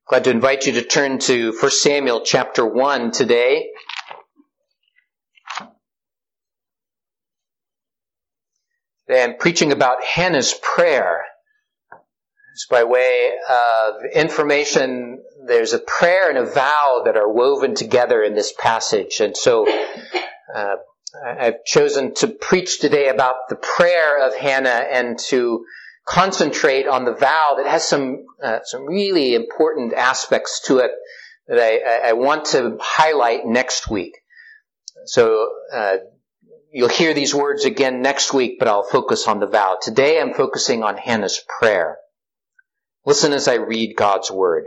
Glad to invite you to turn to 1 Samuel chapter 1 today. Today I'm preaching about Hannah's prayer. Just by way of information, there's a prayer and a vow that are woven together in this passage. And so I've chosen to preach today about the prayer of Hannah and to concentrate on the vow that has some really important aspects to it that I want to highlight next week. So you'll hear these words again next week, but I'll focus on the vow. Today I'm focusing on Hannah's prayer. Listen as I read God's word.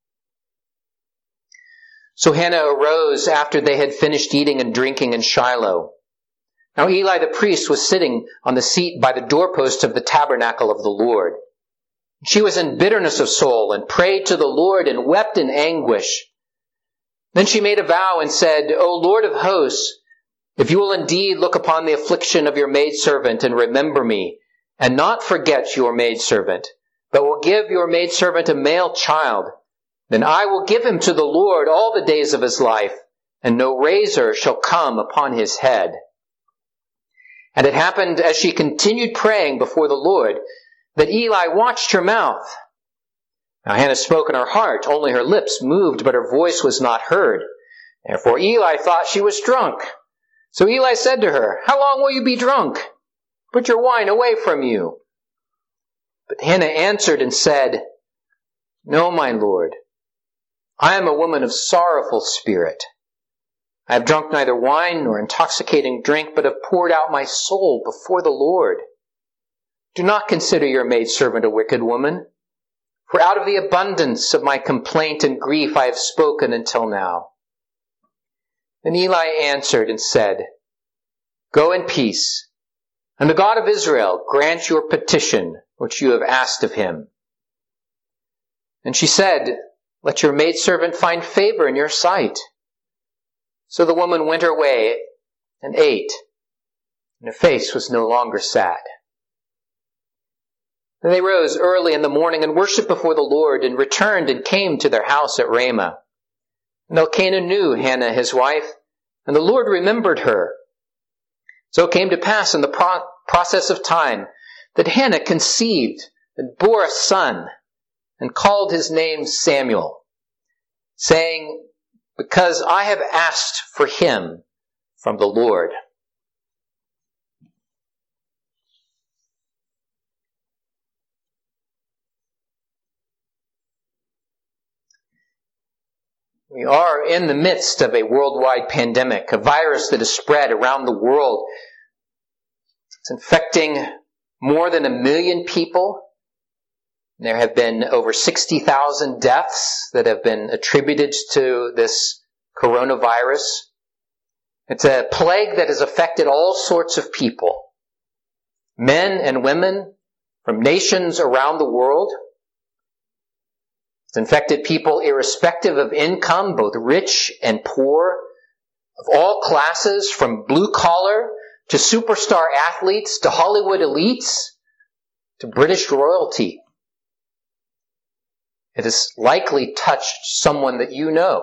So Hannah arose after they had finished eating and drinking in Shiloh. Now Eli the priest was sitting on the seat by the doorpost of the tabernacle of the Lord. She was in bitterness of soul and prayed to the Lord and wept in anguish. Then she made a vow and said, O Lord of hosts, if you will indeed look upon the affliction of your maidservant and remember me, and not forget your maidservant, but will give your maidservant a male child, then I will give him to the Lord all the days of his life, and no razor shall come upon his head. And it happened as she continued praying before the Lord that Eli watched her mouth. Now Hannah spoke in her heart, only her lips moved, but her voice was not heard. Therefore Eli thought she was drunk. So Eli said to her, How long will you be drunk? Put your wine away from you. But Hannah answered and said, No, my Lord, I am a woman of sorrowful spirit. I have drunk neither wine nor intoxicating drink, but have poured out my soul before the Lord. Do not consider your maidservant a wicked woman, for out of the abundance of my complaint and grief I have spoken until now. Then Eli answered and said, Go in peace, and the God of Israel grant your petition which you have asked of him. And she said, Let your maidservant find favor in your sight. So the woman went her way and ate, and her face was no longer sad. Then they rose early in the morning and worshipped before the Lord, and returned and came to their house at Ramah. And Elkanah knew Hannah his wife, and the Lord remembered her. So it came to pass in the process of time that Hannah conceived and bore a son, and called his name Samuel, saying, Because I have asked for him from the Lord. We are in the midst of a worldwide pandemic, a virus that has spread around the world. It's infecting more than 1 million people. There have been over 60,000 deaths that have been attributed to this coronavirus. It's a plague that has affected all sorts of people, men and women from nations around the world. It's infected people irrespective of income, both rich and poor, of all classes, from blue-collar to superstar athletes to Hollywood elites to British royalty. It has likely touched someone that you know.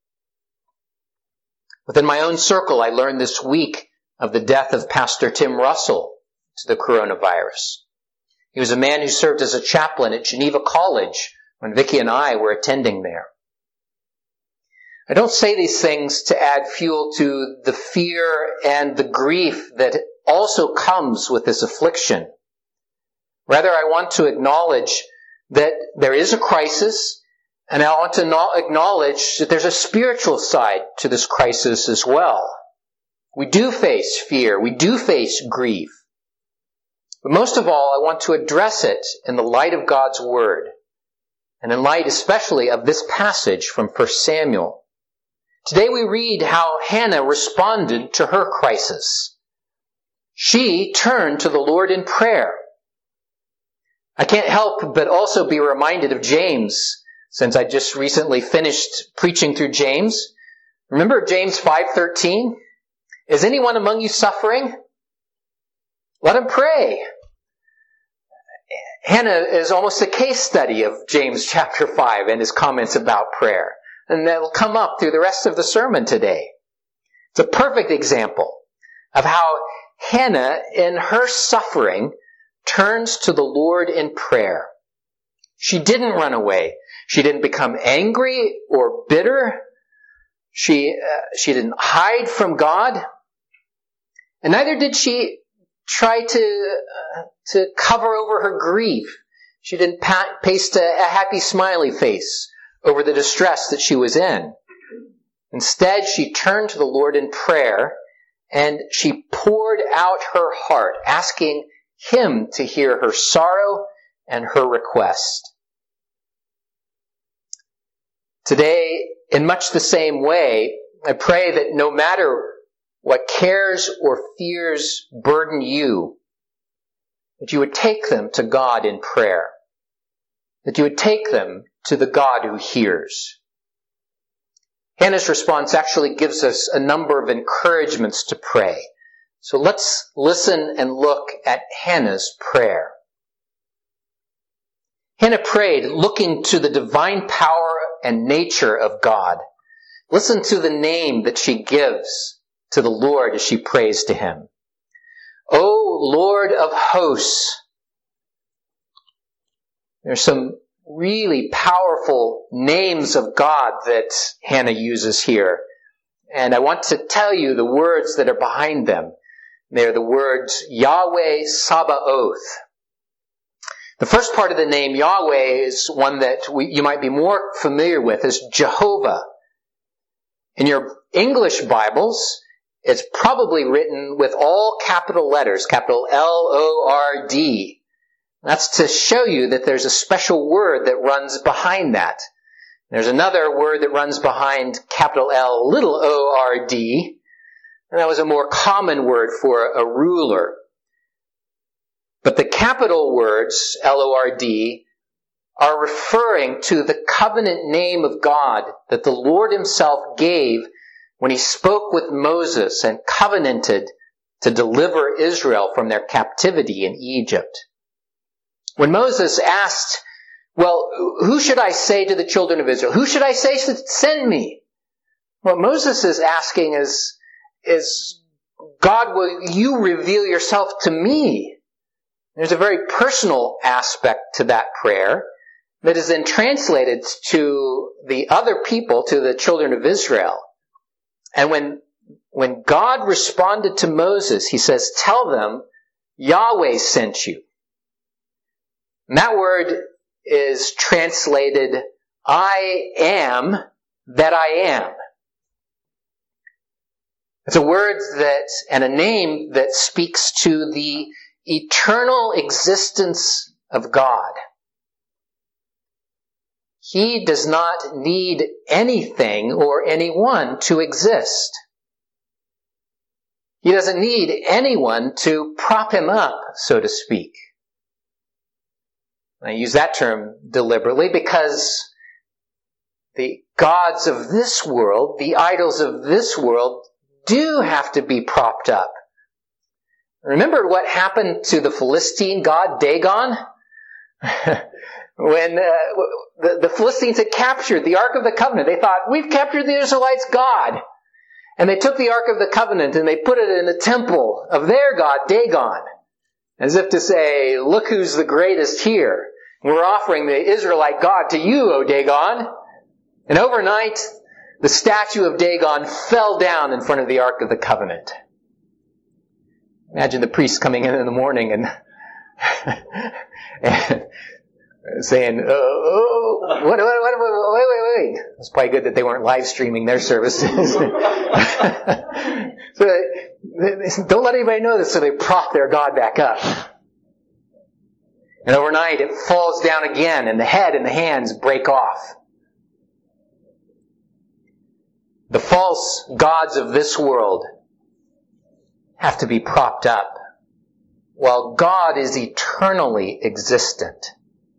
Within my own circle, I learned this week of the death of Pastor Tim Russell to the coronavirus. He was a man who served as a chaplain at Geneva College when Vicki and I were attending there. I don't say these things to add fuel to the fear and the grief that also comes with this affliction. Rather, I want to acknowledge that there is a crisis, and I want to acknowledge that there's a spiritual side to this crisis as well. We do face fear. We do face grief. But most of all, I want to address it in the light of God's Word, and in light especially of this passage from 1 Samuel. Today we read how Hannah responded to her crisis. She turned to the Lord in prayer. I can't help but also be reminded of James, since I just recently finished preaching through James. Remember James 5:13? Is anyone among you suffering? Let him pray. Hannah is almost a case study of James chapter 5 and his comments about prayer. And that will come up through the rest of the sermon today. It's a perfect example of how Hannah, in her suffering, turns to the Lord in prayer. She didn't run away. She didn't become angry or bitter. She didn't hide from God. And neither did she try to cover over her grief. She didn't paste a happy smiley face over the distress that she was in. Instead, she turned to the Lord in prayer and she poured out her heart, asking Him to hear her sorrow and her request. Today, in much the same way, I pray that no matter what cares or fears burden you, that you would take them to God in prayer, that you would take them to the God who hears. Hannah's response actually gives us a number of encouragements to pray. So let's listen and look at Hannah's prayer. Hannah prayed looking to the divine power and nature of God. Listen to the name that she gives to the Lord as she prays to Him. O Lord of hosts. There's some really powerful names of God that Hannah uses here. And I want to tell you the words that are behind them. They're the words Yahweh Sabaoth. The first part of the name Yahweh is one that you might be more familiar with as Jehovah. In your English Bibles, it's probably written with all capital letters, capital L-O-R-D. That's to show you that there's a special word that runs behind that. There's another word that runs behind capital L, little O-R-D, and that was a more common word for a ruler. But the capital words, L-O-R-D, are referring to the covenant name of God that the Lord Himself gave when He spoke with Moses and covenanted to deliver Israel from their captivity in Egypt. When Moses asked, well, who should I say to the children of Israel? Who should I say to send me? What Moses is asking is, God, will you reveal yourself to me? There's a very personal aspect to that prayer that is then translated to the other people, to the children of Israel. And when God responded to Moses, He says, tell them, Yahweh sent you. And that word is translated, I am that I am. It's a word and a name that speaks to the eternal existence of God. He does not need anything or anyone to exist. He doesn't need anyone to prop Him up, so to speak. I use that term deliberately because the gods of this world, the idols of this world, do have to be propped up. Remember what happened to the Philistine god Dagon? When the Philistines had captured the Ark of the Covenant, they thought, we've captured the Israelites' God. And they took the Ark of the Covenant and they put it in the temple of their god, Dagon. As if to say, look who's the greatest here. We're offering the Israelite God to you, O Dagon. And overnight, the statue of Dagon fell down in front of the Ark of the Covenant. Imagine the priest coming in the morning and saying, wait. It's probably good that they weren't live streaming their services. So don't let anybody know this, so they prop their God back up. And overnight it falls down again and the head and the hands break off. The false gods of this world have to be propped up, while God is eternally existent.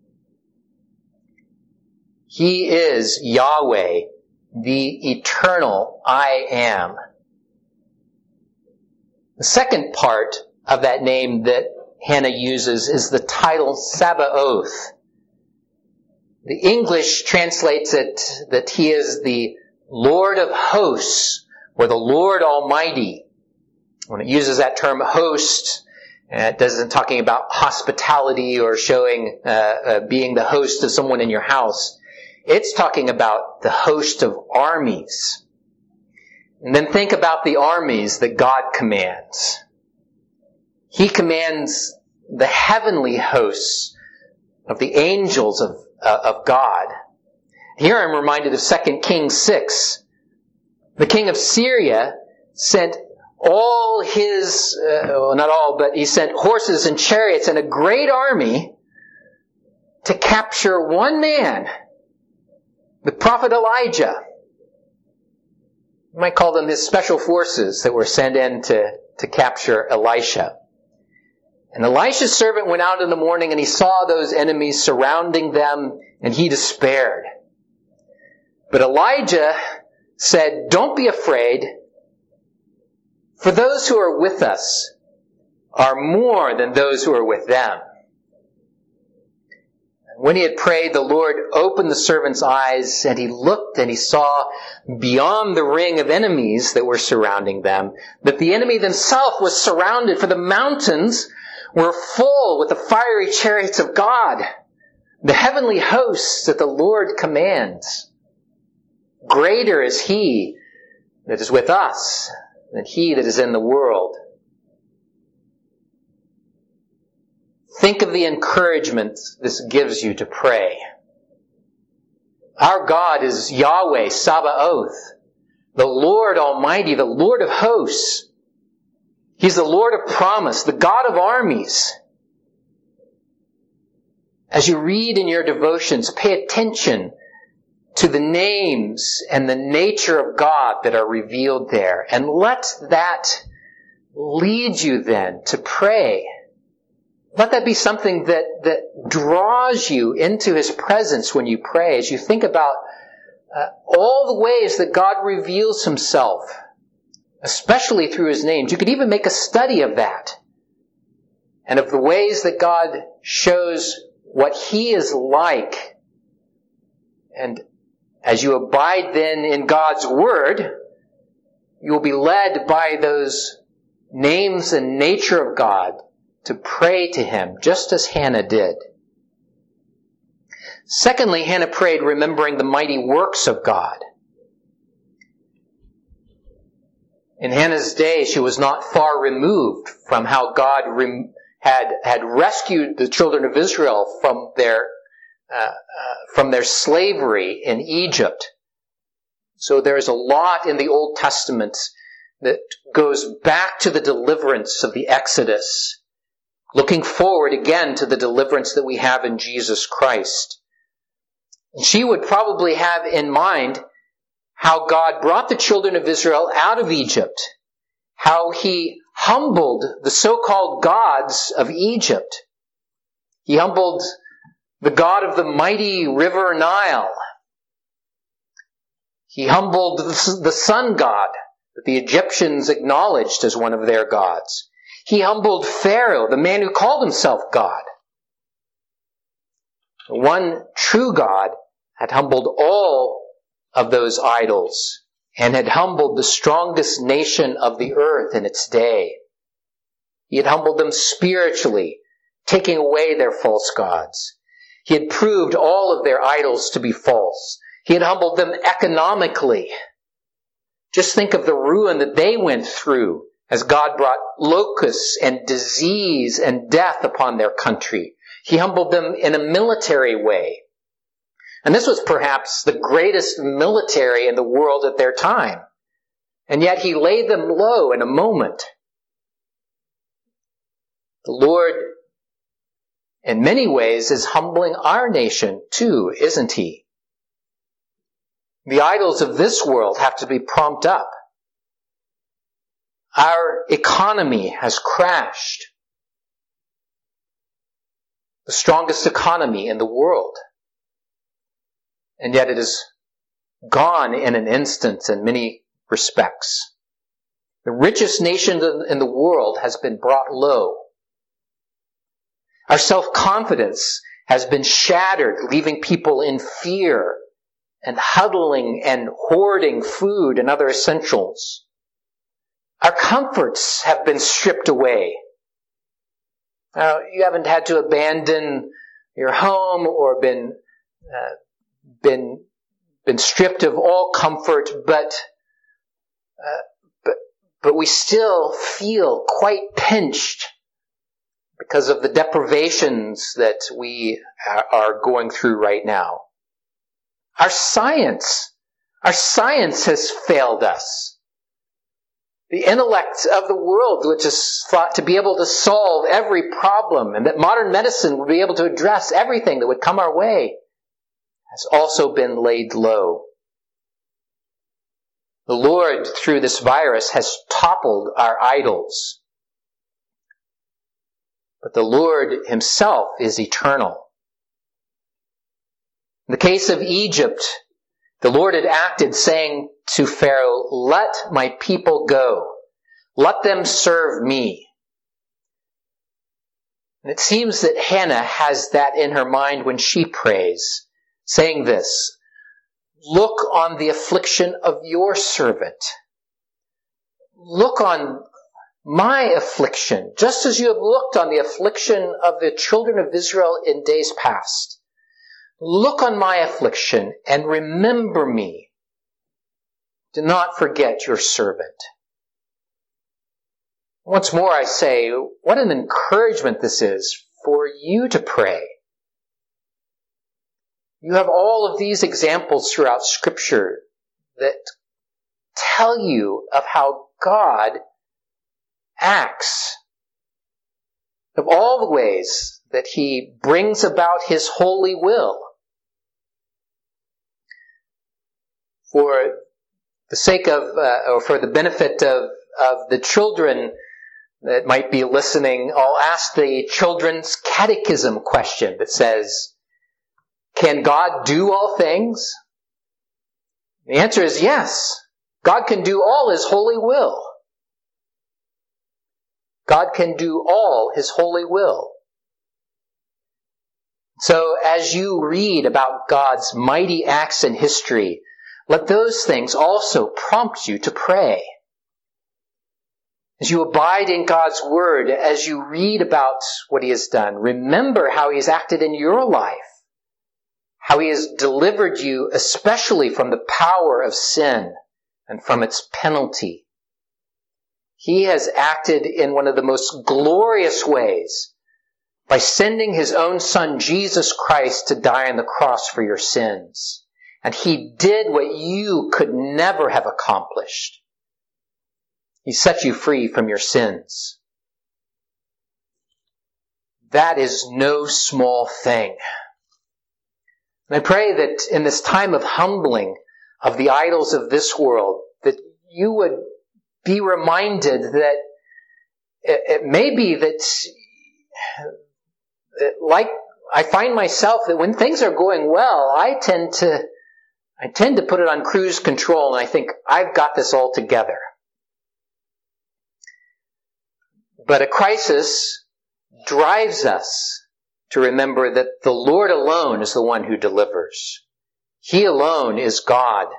He is Yahweh, the eternal I am. The second part of that name that Hannah uses is the title Sabaoth. The English translates it that he is the Lord of hosts, or the Lord Almighty. When it uses that term host, it doesn't talking about hospitality or showing being the host of someone in your house. It's talking about the host of armies. And then think about the armies that God commands. He commands the heavenly hosts of the angels of God. Here I'm reminded of 2 Kings 6. The king of Syria sent all his, not all, but he sent horses and chariots and a great army to capture one man, the prophet Elijah. You might call them his special forces that were sent in to capture Elisha. And Elisha's servant went out in the morning and he saw those enemies surrounding them and he despaired. But Elijah said, "Don't be afraid, for those who are with us are more than those who are with them." When he had prayed, the Lord opened the servant's eyes, and he looked and he saw beyond the ring of enemies that were surrounding them, that the enemy themselves was surrounded, for the mountains were full with the fiery chariots of God, the heavenly hosts that the Lord commands. Greater is he that is with us than he that is in the world. Think of the encouragement this gives you to pray. Our God is Yahweh Sabaoth, the Lord Almighty, the Lord of hosts. He's the Lord of promise, the God of armies. As you read in your devotions, pay attention to the names and the nature of God that are revealed there. And let that lead you then to pray. Let that be something that draws you into His presence when you pray, as you think about all the ways that God reveals Himself, especially through His names. You could even make a study of that, and of the ways that God shows what He is like. And as you abide then in God's Word, you will be led by those names and nature of God to pray to Him, just as Hannah did. Secondly, Hannah prayed remembering the mighty works of God. In Hannah's day, she was not far removed from how God had rescued the children of Israel from their slavery in Egypt. So there is a lot in the Old Testament that goes back to the deliverance of the Exodus, looking forward again to the deliverance that we have in Jesus Christ. And she would probably have in mind how God brought the children of Israel out of Egypt, how He humbled the so-called gods of Egypt. He humbled the God of the mighty river Nile. He humbled the sun god that the Egyptians acknowledged as one of their gods. He humbled Pharaoh, the man who called himself God. The one true God had humbled all of those idols and had humbled the strongest nation of the earth in its day. He had humbled them spiritually, taking away their false gods. He had proved all of their idols to be false. He had humbled them economically. Just think of the ruin that they went through as God brought locusts and disease and death upon their country. He humbled them in a military way. And this was perhaps the greatest military in the world at their time. And yet He laid them low in a moment. The Lord, in many ways, is humbling our nation too, isn't He? The idols of this world have to be propped up. Our economy has crashed. The strongest economy in the world. And yet it is gone in an instant in many respects. The richest nation in the world has been brought low. Our self-confidence has been shattered, leaving people in fear and huddling and hoarding food and other essentials. Our comforts have been stripped away. Now, you haven't had to abandon your home or been stripped of all comfort, but we still feel quite pinched because of the deprivations that we are going through right now. Our science has failed us. The intellect of the world, which is thought to be able to solve every problem, and that modern medicine would be able to address everything that would come our way, has also been laid low. The Lord, through this virus, has toppled our idols. But the Lord himself is eternal. In the case of Egypt, the Lord had acted saying to Pharaoh, "Let my people go. Let them serve me." And it seems that Hannah has that in her mind when she prays, saying this, "Look on the affliction of your servant. Look on my affliction, just as you have looked on the affliction of the children of Israel in days past. Look on my affliction and remember me. Do not forget your servant." Once more I say, what an encouragement this is for you to pray. You have all of these examples throughout Scripture that tell you of how God acts, of all the ways that he brings about his holy will. For the sake of, or for the benefit of the children that might be listening, I'll ask the children's catechism question that says, can God do all things? The answer is yes. God can do all his holy will. God can do all his holy will. So as you read about God's mighty acts in history, let those things also prompt you to pray. As you abide in God's word, as you read about what he has done, remember how he has acted in your life, how he has delivered you especially from the power of sin and from its penalty. He has acted in one of the most glorious ways by sending his own Son, Jesus Christ, to die on the cross for your sins. And he did what you could never have accomplished. He set you free from your sins. That is no small thing. And I pray that in this time of humbling of the idols of this world, that you would be reminded that it may be that, like I find myself that when things are going well, I tend to put it on cruise control and I think, I've got this all together. But a crisis drives us to remember that the Lord alone is the one who delivers. He alone is God.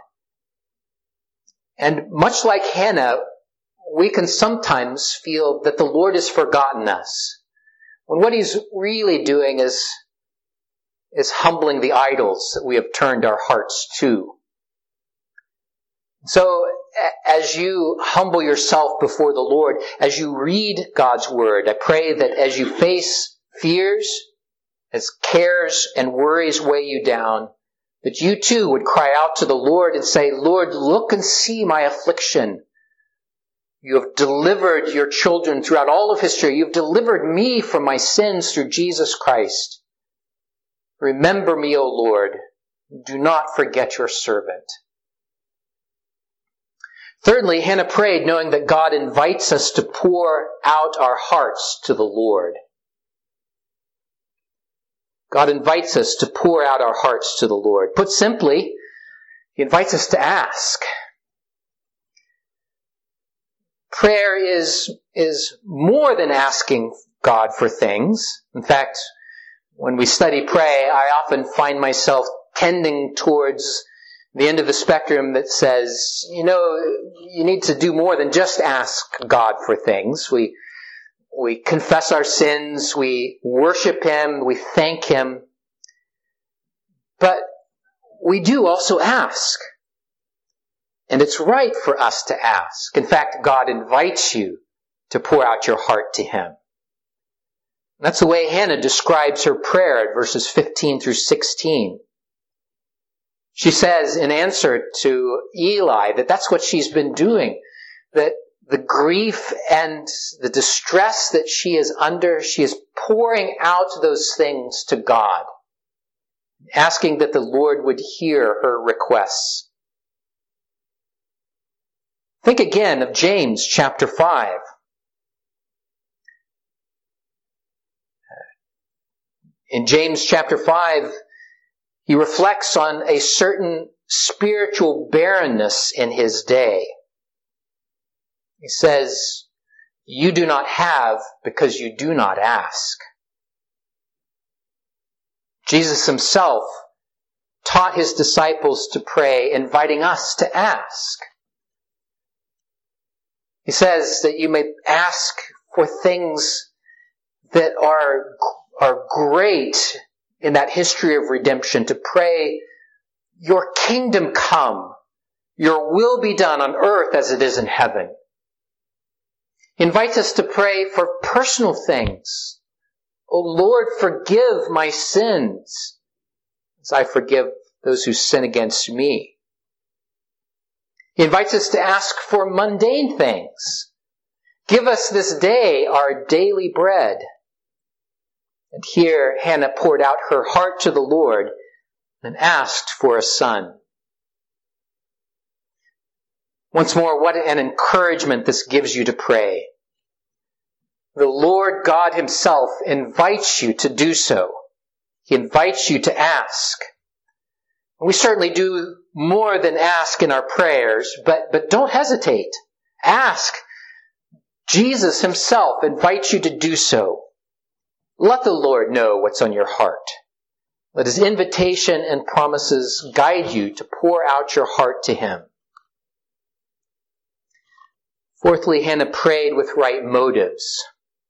And much like Hannah, we can sometimes feel that the Lord has forgotten us, when what he's really doing is humbling the idols that we have turned our hearts to. So as you humble yourself before the Lord, as you read God's word, I pray that as you face fears, as cares and worries weigh you down, that you too would cry out to the Lord and say, Lord, look and see my affliction. You have delivered your children throughout all of history. You've delivered me from my sins through Jesus Christ. Remember me, O Lord. Do not forget your servant. Thirdly, Hannah prayed knowing that God invites us to pour out our hearts to the Lord. God invites us to pour out our hearts to the Lord. Put simply, he invites us to ask. Prayer is more than asking God for things. In fact, when we study pray, I often find myself tending towards the end of the spectrum that says, you need to do more than just ask God for things. We confess our sins, we worship Him, we thank Him. But we do also ask. And it's right for us to ask. In fact, God invites you to pour out your heart to Him. That's the way Hannah describes her prayer at verses 15 through 16. She says in answer to Eli that that's what she's been doing, that the grief and the distress that she is under, she is pouring out those things to God, asking that the Lord would hear her requests. Think again of James chapter 5. In James chapter 5, he reflects on a certain spiritual barrenness in his day. He says, "You do not have because you do not ask." Jesus himself taught his disciples to pray, inviting us to ask. He says that you may ask for things that are great in that history of redemption, to pray, "Your kingdom come, your will be done on earth as it is in heaven." He invites us to pray for personal things. "O Lord, forgive my sins as I forgive those who sin against me." He invites us to ask for mundane things. "Give us this day our daily bread." And here Hannah poured out her heart to the Lord and asked for a son. Once more, what an encouragement this gives you to pray. The Lord God himself invites you to do so. He invites you to ask. We certainly do more than ask in our prayers, but don't hesitate. Ask. Jesus himself invites you to do so. Let the Lord know what's on your heart. Let his invitation and promises guide you to pour out your heart to him. Fourthly, Hannah prayed with right motives.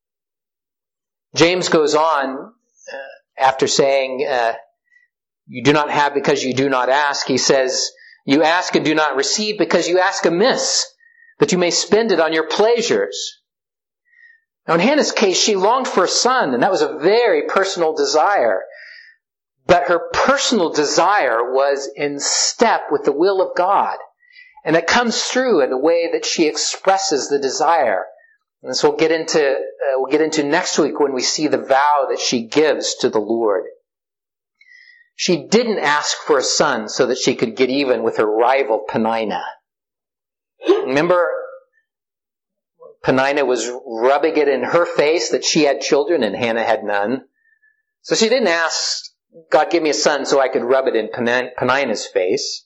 James goes on, after saying, you do not have because you do not ask. He says, you ask and do not receive because you ask amiss, that you may spend it on your pleasures. Now in Hannah's case, she longed for a son, and that was a very personal desire. But her personal desire was in step with the will of God. And it comes through in the way that she expresses the desire. And this we'll get into next week when we see the vow that she gives to the Lord. She didn't ask for a son so that she could get even with her rival Peninnah. Remember, Peninnah was rubbing it in her face that she had children and Hannah had none. So she didn't ask, God, give me a son so I could rub it in Peninnah's face.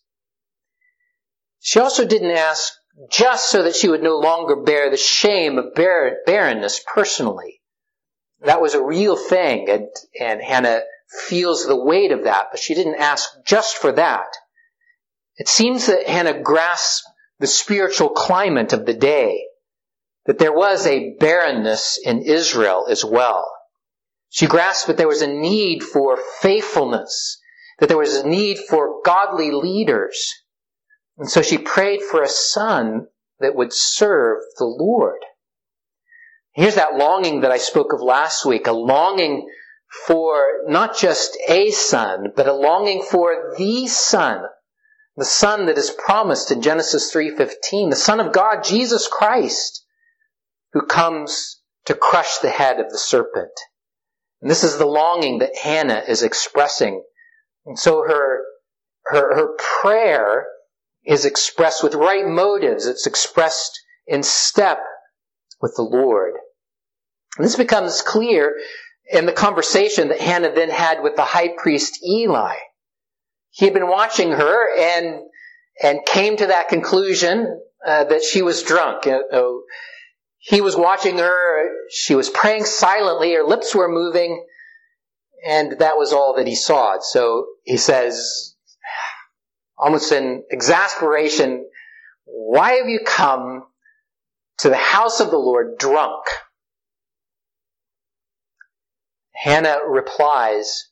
She also didn't ask just so that she would no longer bear the shame of barrenness personally. That was a real thing, and Hannah feels the weight of that, but she didn't ask just for that. It seems that Hannah grasped the spiritual climate of the day, that there was a barrenness in Israel as well. She grasped that there was a need for faithfulness, that there was a need for godly leaders. And so she prayed for a son that would serve the Lord. Here's that longing that I spoke of last week, a longing for not just a son, but a longing for the Son that is promised in Genesis 3:15, the Son of God, Jesus Christ, who comes to crush the head of the serpent. And this is the longing that Hannah is expressing. And so her prayer is expressed with right motives. It's expressed in step with the Lord. And this becomes clear in the conversation that Hannah then had with the high priest Eli. He had been watching her and came to that conclusion that she was drunk. He was watching her. She was praying silently. Her lips were moving. And that was all that he saw. So he says, almost in exasperation, "Why have you come to the house of the Lord drunk?" Hannah replies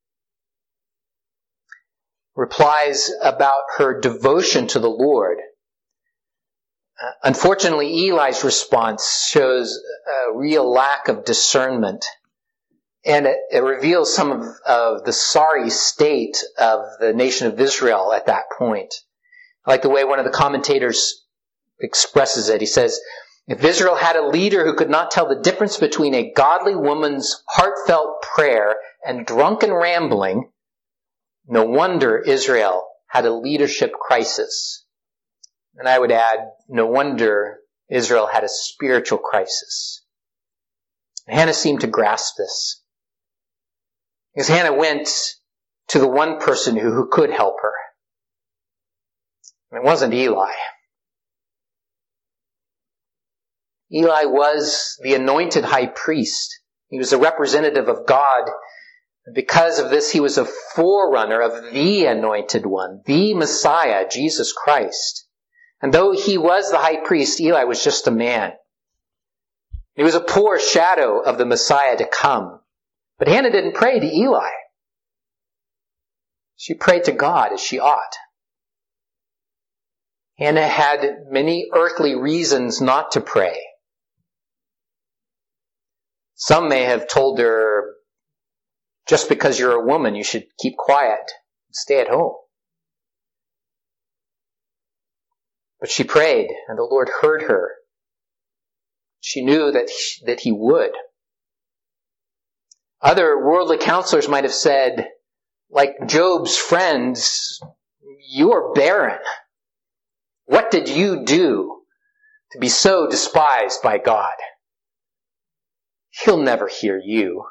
about her devotion to the Lord. Unfortunately, Eli's response shows a real lack of discernment. And it reveals some of the sorry state of the nation of Israel at that point. I like the way one of the commentators expresses it. He says, "If Israel had a leader who could not tell the difference between a godly woman's heartfelt prayer and drunken rambling, no wonder Israel had a leadership crisis." And I would add, no wonder Israel had a spiritual crisis. Hannah seemed to grasp this. Because Hannah went to the one person who could help her. And it wasn't Eli. Eli was the anointed high priest. He was a representative of God. Because of this, he was a forerunner of the anointed one, the Messiah, Jesus Christ. And though he was the high priest, Eli was just a man. He was a poor shadow of the Messiah to come. But Hannah didn't pray to Eli. She prayed to God as she ought. Hannah had many earthly reasons not to pray. Some may have told her, just because you're a woman, you should keep quiet and stay at home. But she prayed, and the Lord heard her. She knew that he would. Other worldly counselors might have said, like Job's friends, "You're barren. What did you do to be so despised by God? He'll never hear you."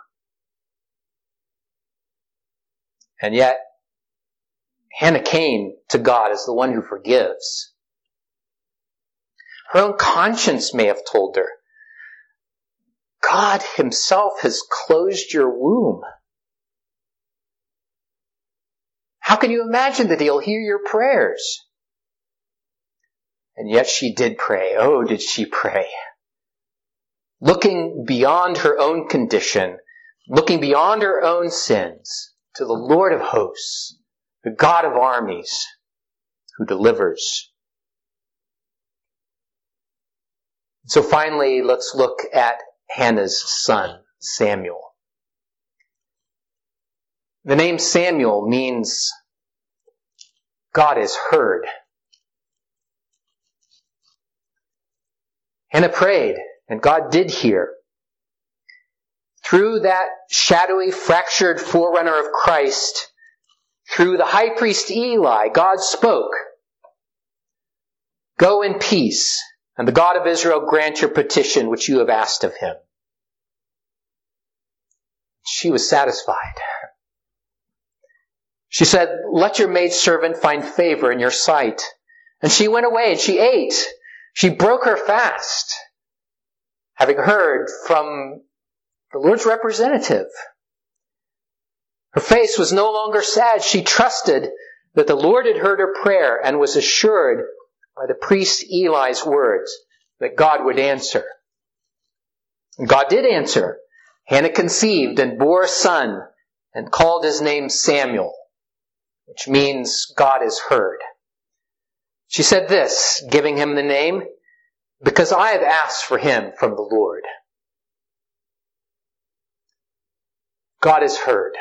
And yet, Hannah came to God as the one who forgives. Her own conscience may have told her, God himself has closed your womb. How can you imagine that he'll hear your prayers? And yet she did pray. Oh, did she pray? Looking beyond her own condition, looking beyond her own sins, to the Lord of hosts, the God of armies, who delivers. So finally, let's look at Hannah's son, Samuel. The name Samuel means God is heard. Hannah prayed, and God did hear. Through that shadowy, fractured forerunner of Christ, through the high priest Eli, God spoke, "Go in peace, and the God of Israel grant your petition which you have asked of him." She was satisfied. She said, "Let your maidservant find favor in your sight." And she went away and she ate. She broke her fast, having heard from the Lord's representative. Her face was no longer sad. She trusted that the Lord had heard her prayer and was assured by the priest Eli's words that God would answer. And God did answer. Hannah conceived and bore a son and called his name Samuel, which means God is heard. She said this, giving him the name, "Because I have asked for him from the Lord." God is heard.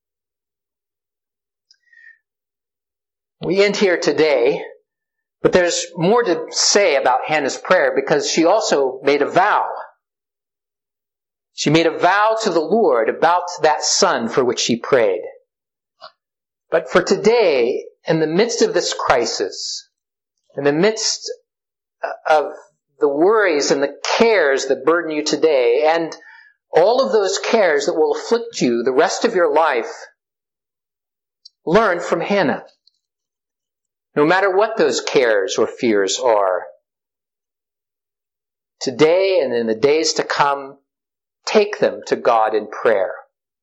We end here today, but there's more to say about Hannah's prayer because she also made a vow. She made a vow to the Lord about that son for which she prayed. But for today, in the midst of this crisis, in the midst of the worries and the cares that burden you today, and all of those cares that will afflict you the rest of your life, learn from Hannah. No matter what those cares or fears are, today and in the days to come, take them to God in prayer.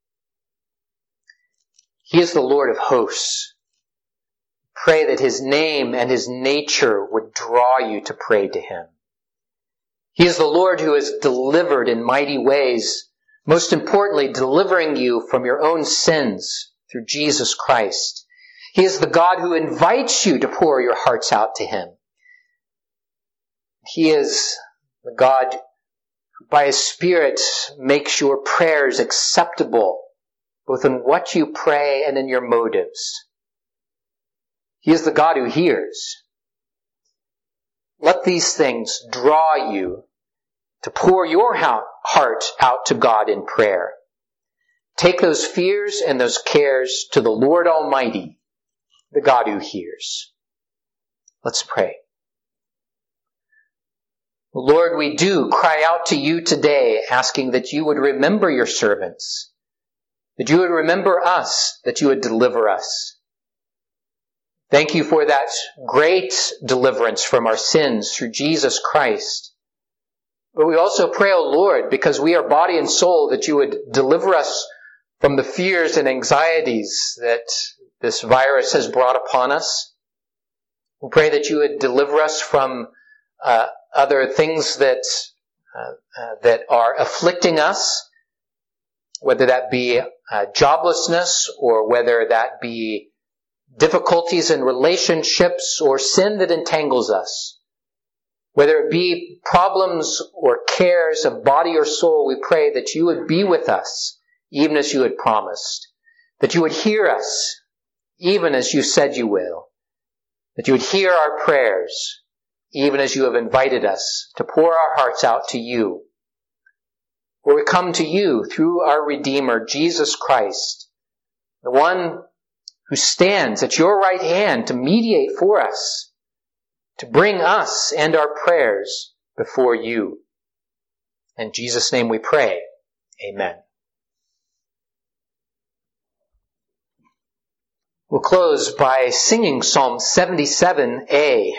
He is the Lord of hosts. Pray that his name and his nature would draw you to pray to him. He is the Lord who has delivered in mighty ways, most importantly, delivering you from your own sins through Jesus Christ. He is the God who invites you to pour your hearts out to him. He is the God who by his Spirit makes your prayers acceptable, both in what you pray and in your motives. He is the God who hears. Let these things draw you to pour your heart out to God in prayer. Take those fears and those cares to the Lord Almighty, the God who hears. Let's pray. Lord, we do cry out to you today, asking that you would remember your servants, that you would remember us, that you would deliver us. Thank you for that great deliverance from our sins through Jesus Christ. But we also pray, O Lord, because we are body and soul, that you would deliver us from the fears and anxieties that this virus has brought upon us. We pray that you would deliver us from other things that are afflicting us, whether that be joblessness or whether that be difficulties in relationships or sin that entangles us. Whether it be problems or cares of body or soul, we pray that you would be with us, even as you had promised. That you would hear us, even as you said you will. That you would hear our prayers, even as you have invited us to pour our hearts out to you. For we come to you through our Redeemer, Jesus Christ, the one who stands at your right hand to mediate for us, to bring us and our prayers before you. In Jesus' name we pray. Amen. We'll close by singing Psalm 77a.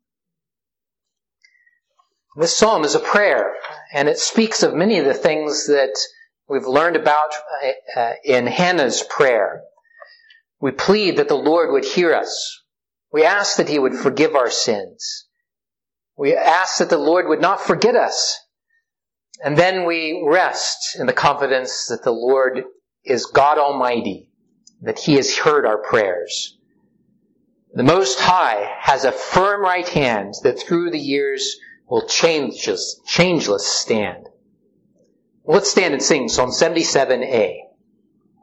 This psalm is a prayer, and it speaks of many of the things that we've learned about in Hannah's prayer. We plead that the Lord would hear us. We ask that he would forgive our sins. We ask that the Lord would not forget us. And then we rest in the confidence that the Lord is God Almighty, that he has heard our prayers. The Most High has a firm right hand that through the years will changeless stand. Let's stand and sing Psalm 77a.